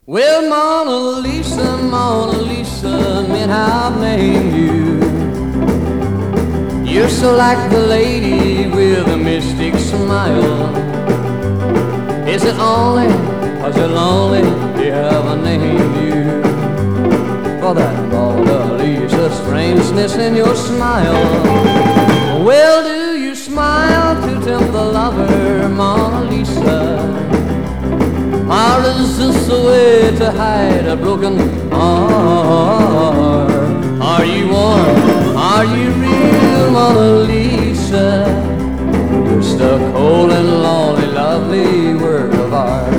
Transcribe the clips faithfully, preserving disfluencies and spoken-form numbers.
Well, Mona Lisa, Mona Lisa, meant I've named you. You're so like the lady with a mystic smile. Is it only cause you're lonely they haven't named you? For that Mona Lisa strangeness in your smile. Well, do you smile to tempt the lover, Mona Lisa? Or is this a way to hide a broken heart? Are you warm? Are you real, Mona Lisa? Just a cold and lonely, lovely work of art.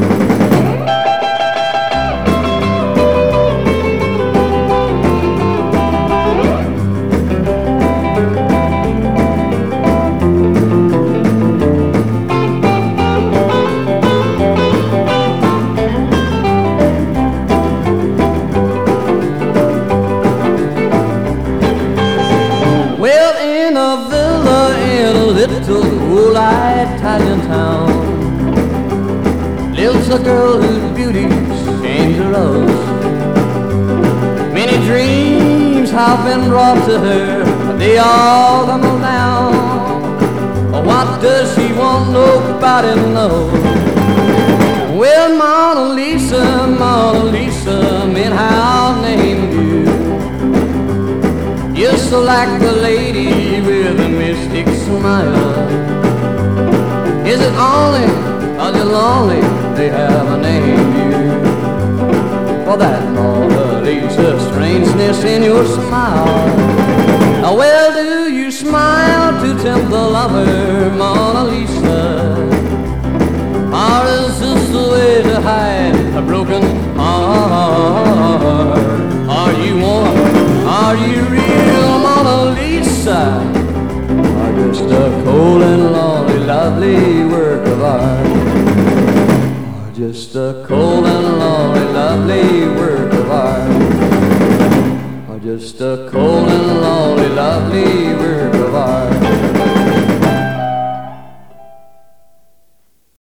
Little old Italian town lives a girl whose beauty's dangerous. Many dreams have been brought to her, but they all tumble down. What does she want? Nobody knows. Well, Mona Lisa, Mona Lisa, meant how I named you. You're so like the lady with a mystic smile. Is it only cause you're lonely they haven't named you? For that Mona Lisa strangeness in your smile. Now, well, do you smile to tempt the lover, Mona Lisa? Or is this the way to hide a broken heart? Are you warm? Are you real, Mona Lisa? Or just a cold and lonely, lovely work of art? Or just a cold and lonely, lovely work of art? Or just a cold and lonely, lovely work of art?